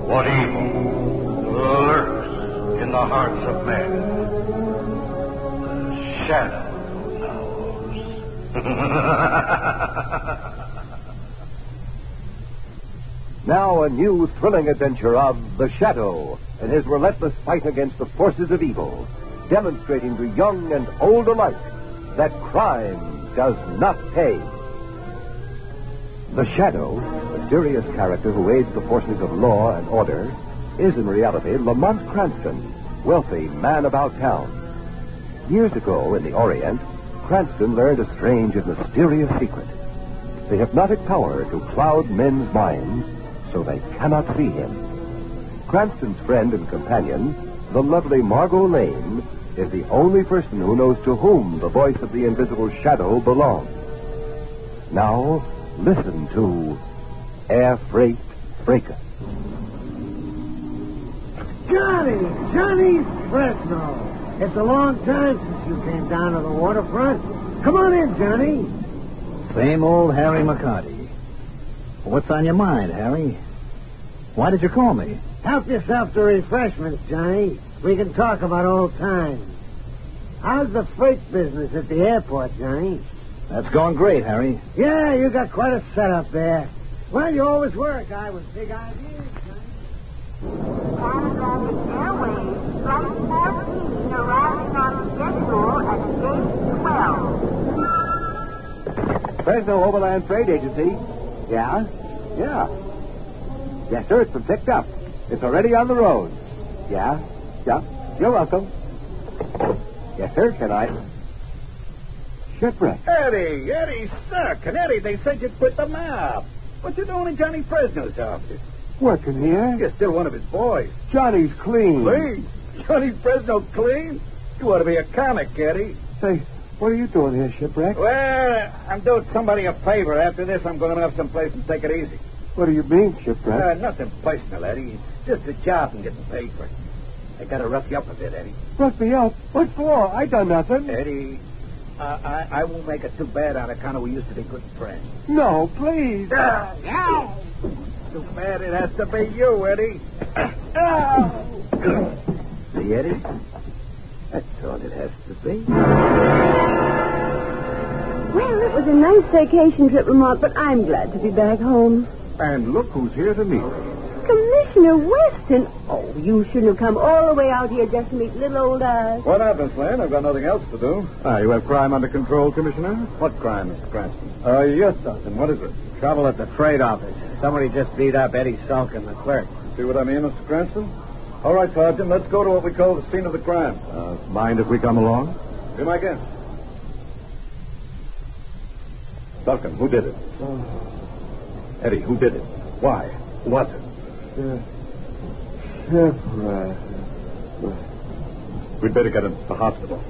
what evil lurks in the hearts of men. The Shadow knows. Now a new thrilling adventure of The Shadow in his relentless fight against the forces of evil, demonstrating to young and old alike that crime does not pay. The Shadow, a mysterious character who aids the forces of law and order, is in reality Lamont Cranston, wealthy man about town. Years ago in the Orient, Cranston learned a strange and mysterious secret: the hypnotic power to cloud men's minds so they cannot see him. Cranston's friend and companion, the lovely Margot Lane, is the only person who knows to whom the voice of the invisible Shadow belongs. Now, listen to Air Freight Fracas. Johnny Fresno. It's a long time since you came down to the waterfront. Come on in, Johnny. Same old Harry McCarty. What's on your mind, Harry? Why did you call me? Help yourself to refreshments, Johnny. We can talk about old times. How's the freight business at the airport, Johnny? That's going great, Harry. Yeah, you got quite a setup there. Well, you always were a guy with big ideas, Johnny. Panoramic Airways, Flight 14, arriving on schedule at gate 12. Fresno Overland Freight Agency. Yeah? Yeah. Yes, sir, it's been picked up. It's already on the road. Yeah? Yeah. You're welcome. Yes, sir, can I? Shipwreck. Eddie, sir, Eddie, they said you'd quit the mob. What you doing in Johnny Fresno's office? Working here? You're still one of his boys. Johnny's clean. Clean? Johnny Fresno clean? You ought to be a comic, Eddie. Say, what are you doing here, Shipwreck? Well, I'm doing somebody a favor. After this, I'm going to have some place and take it easy. What do you mean, Shipwreck? Nothing personal, Eddie. It's just a job and getting paid for it. I got to rough you up a bit, Eddie. Rough me up? What for? I done nothing. Eddie, I won't make it too bad on account of we used to be good friends. No, please. Too bad it has to be you, Eddie. See, Eddie? That's all it has to be. Well, it was a nice vacation trip, Lamont, but I'm glad to be back home. And look who's here to meet me. Commissioner Weston. Oh, you shouldn't have come all the way out here just to meet little old us. What happens, Lane? I've got nothing else to do. You have crime under control, Commissioner? What crime, Mr. Cranston? Yes, Sergeant. What is it? Trouble at the freight office. Somebody just beat up Eddie Salkin, the clerk. See what I mean, Mr. Cranston? All right, Sergeant, let's go to what we call the scene of the crime. Mind if we come along? Be my guest. Salkin, who did it? Eddie, who did it? Why? Who was it? We'd better get him to the hospital.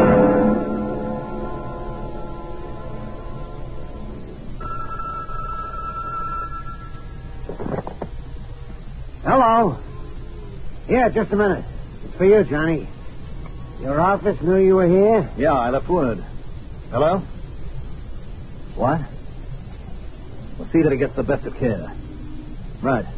Hello. Yeah, just a minute. It's for you, Johnny. Your office knew you were here? Yeah, I left word. Hello? What? We'll see that he gets the best of care. Right.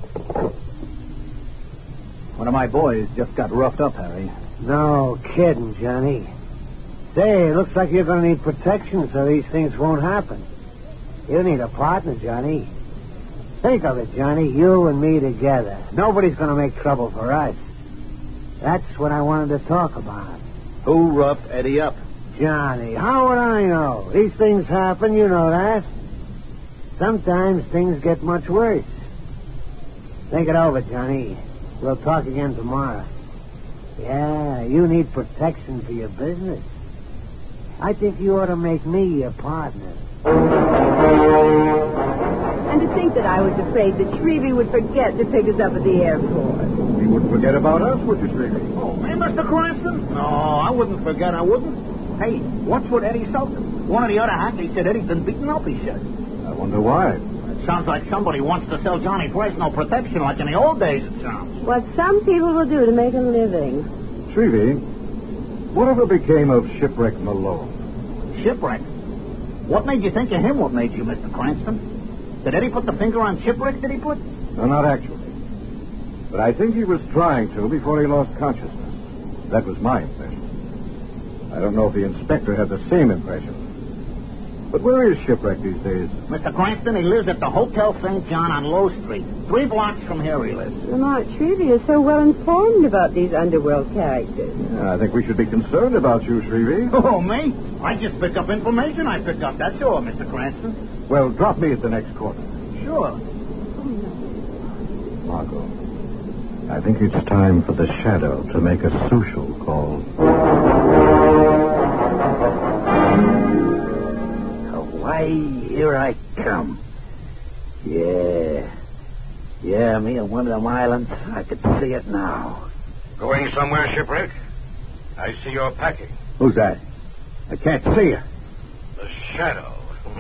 One of my boys just got roughed up, Harry. No kidding, Johnny. Say, it looks like you're going to need protection so these things won't happen. You need a partner, Johnny. Think of it, Johnny. You and me together. Nobody's going to make trouble for us. That's what I wanted to talk about. Who roughed Eddie up? Johnny, how would I know? These things happen, you know that. Sometimes things get much worse. Think it over, Johnny. We'll talk again tomorrow. Yeah, you need protection for your business. I think you ought to make me your partner. And to think that I was afraid that Shrevey would forget to pick us up at the airport. He wouldn't forget about us, would you, Shrevey? Oh, me, Mr. Cranston? No, I wouldn't forget. I wouldn't. Hey, what's with Eddie Salkin? One of the other hackies said Eddie's been beaten up, he said. I wonder why. It sounds like somebody wants to sell Johnny Fresno protection like in the old days, it sounds. What some people will do to make a living. Shrevey, whatever became of Shipwreck Malone? Shipwreck? What made you think of him? What made you, Mr. Cranston? Did Eddie put the finger on Shipwreck, did he put? No, not actually. But I think he was trying to before he lost consciousness. That was my impression. I don't know if the inspector had the same impression. But where is Shipwreck these days? Mr. Cranston, he lives at the Hotel St. John on Low Street. 3 blocks from here he lives. Lamont Shrevey is so well informed about these underworld characters. Yeah, I think we should be concerned about you, Shrevey. Oh, me? I just pick up information I pick up. That's all, Mr. Cranston. Well, drop me at the next corner. Sure. Margot, I think it's time for the Shadow to make a social call. Why, here I come. Yeah, me on one of them islands. I could see it now. Going somewhere, Shipwreck? I see you're packing. Who's that? I can't see you. The Shadow.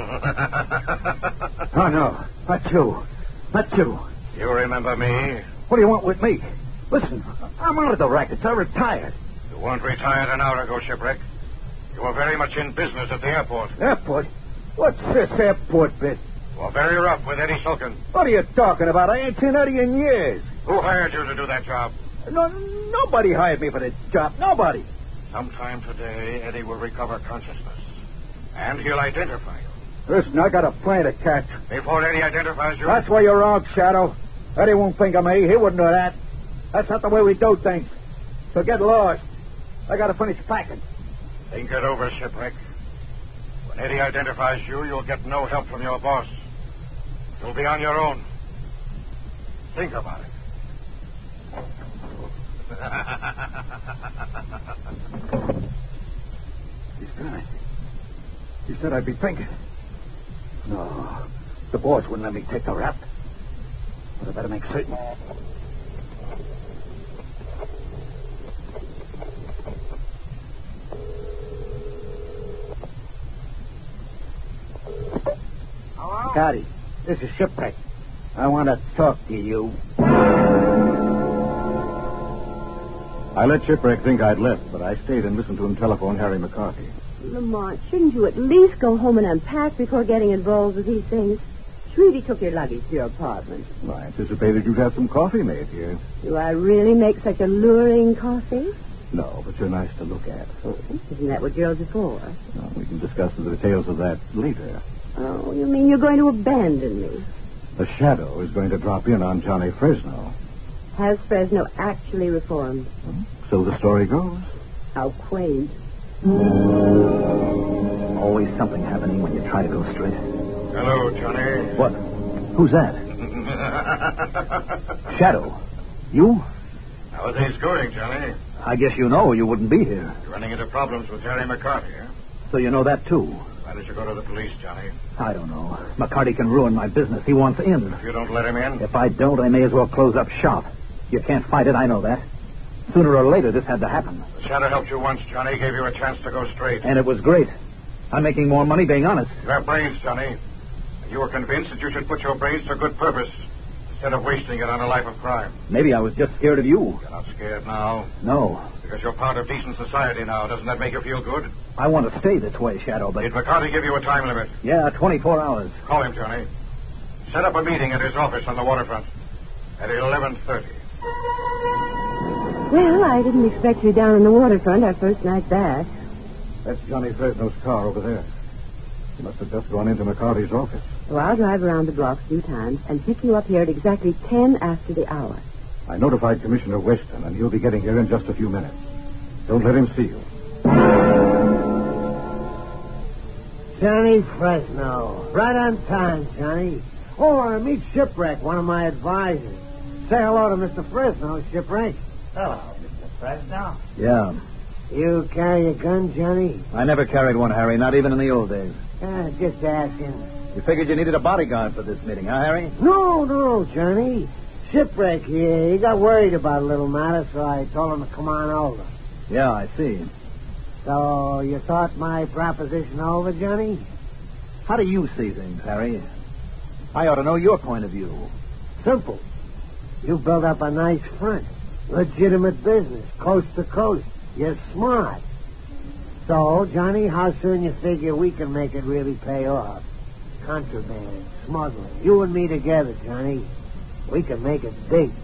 Oh, no. Not you. Not you. You remember me? What do you want with me? Listen, I'm out of the rackets. I retired. You weren't retired an hour ago, Shipwreck. You were very much in business at the airport. Airport? What's this airport bit? You were very rough with Eddie Sulkin. What are you talking about? I ain't seen Eddie in years. Who hired you to do that job? No, nobody hired me for this job. Nobody. Sometime today, Eddie will recover consciousness. And he'll identify you. Listen, I got a plane to catch. Before Eddie identifies you... That's where you're wrong, Shadow. Eddie won't think of me. He wouldn't do that. That's not the way we do things. So get lost. I got to finish packing. Think it over, Shipwreck. When Eddie identifies you, you'll get no help from your boss. You'll be on your own. Think about it. He's done it. He said I'd be thinking. No, the boss wouldn't let me take the rap. But I better make certain. Hello? Scotty, this is Shipwreck. I want to talk to you. I let Shipwreck think I'd left, but I stayed and listened to him telephone Harry McCarthy. Lamont, shouldn't you at least go home and unpack before getting involved with these things? Shrevey took your luggage to your apartment. Well, I anticipated you'd have some coffee made here. Do I really make such alluring coffee? No, but you're nice to look at. Oh, isn't that what girls are for? Well, we can discuss the details of that later. Oh, you mean you're going to abandon me? The Shadow is going to drop in on Johnny Fresno. Has Fresno actually reformed? So the story goes. How quaint. Always something happening when you try to go straight. Hello, Johnny. What? Who's that? Shadow. You? How are things going, Johnny? I guess you know you wouldn't be here. You're running into problems with Harry McCarthy, huh? So you know that, too. Why don't you go to the police, Johnny? I don't know. McCarty can ruin my business. He wants in. If you don't let him in... If I don't, I may as well close up shop. You can't fight it, I know that. Sooner or later, this had to happen. The Shadow helped you once, Johnny. Gave you a chance to go straight. And it was great. I'm making more money being honest. You have brains, Johnny. You were convinced that you should put your brains to good purpose instead of wasting it on a life of crime. Maybe I was just scared of you. You're not scared now. No. Because you're part of decent society now. Doesn't that make you feel good? I want to stay this way, Shadow, but... Did McCarthy give you a time limit? Yeah, 24 hours. Call him, Johnny. Set up a meeting at his office on the waterfront at 11:30. Well, I didn't expect you down on the waterfront our first night back. That's Johnny Fresno's car over there. He must have just gone into McCarty's office. So I'll drive around the block a few times and pick you up here at exactly 10 after the hour. I notified Commissioner Weston, and he'll be getting here in just a few minutes. Don't let him see you. Johnny Fresno. Right on time, Johnny. Oh, meet Shipwreck, one of my advisors. Say hello to Mr. Fresno, Shipwreck. Hello, Mr. Fresno. Yeah. You carry a gun, Johnny? I never carried one, Harry, not even in the old days. Just asking. You figured you needed a bodyguard for this meeting, huh, Harry? No, Johnny. Shipwreck here. He got worried about a little matter, so I told him to come on over. Yeah, I see. So you thought my proposition over, Johnny? How do you see things, Harry? I ought to know your point of view. Simple. You built up a nice front. Legitimate business, coast to coast. You're smart. So, Johnny, how soon you figure we can make it really pay off? Contraband, smuggling. You and me together, Johnny. We can make it big.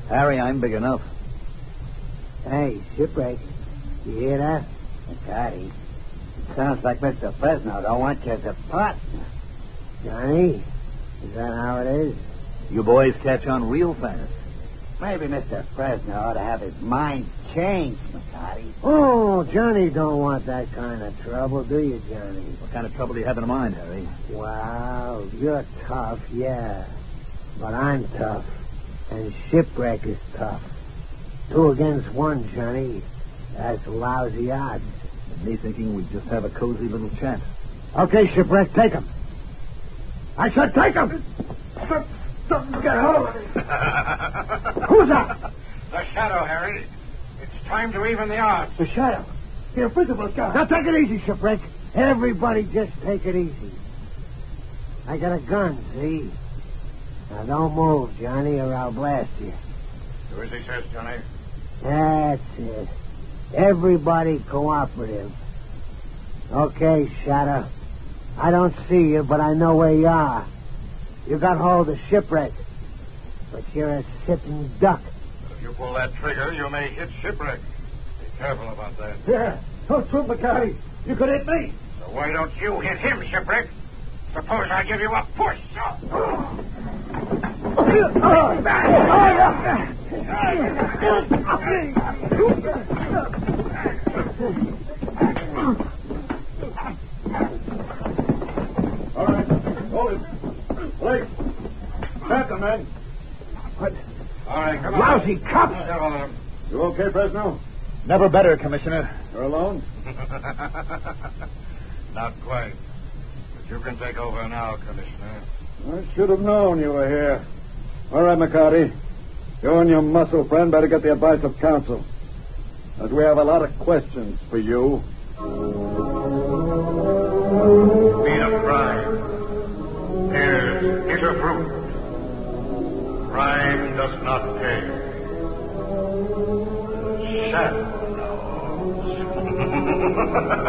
Harry, I'm big enough. Hey, Shipwreck. You hear that? McCarty. It sounds like Mr. Fresno don't want you as a partner. Johnny, is that how it is? You boys catch on real fast. Maybe Mr. Fresno ought to have his mind changed, McCarty. Oh, Johnny don't want that kind of trouble, do you, Johnny? What kind of trouble do you have in mind, Harry? Wow, you're tough, yeah. But I'm tough. And Shipwreck is tough. 2 against 1, Johnny. That's lousy odds. And me thinking we'd just have a cozy little chat. Okay, Shipwreck, take him. I said take him! Something get hold of him. Who's that? The Shadow, Harry. It's time to even the odds. The Shadow. The invisible guy. Now take it easy, Shipwreck. Everybody just take it easy. I got a gun, see? Now don't move, Johnny, or I'll blast you. Do as he says, Johnny. That's it. Everybody cooperative. Okay, Shadow. I don't see you, but I know where you are. You got hold of Shipwreck. But you're a sitting duck. If you pull that trigger, you may hit Shipwreck. Be careful about that. Yeah. Don't shoot, McCarty. You could hit me. So why don't you hit him, Shipwreck? Suppose I give you a push. All right. Hold it. Blake. Back them, men. What? All right, come on. Lousy cop. Several of them. You okay, Fresno? Never better, Commissioner. You're alone? Not quite. But you can take over now, Commissioner. I should have known you were here. All right, McCarty. You and your muscle friend better get the advice of counsel. As we have a lot of questions for you. Feed of crime. Here's bitter fruit. Crime does not pay. Shadow knows.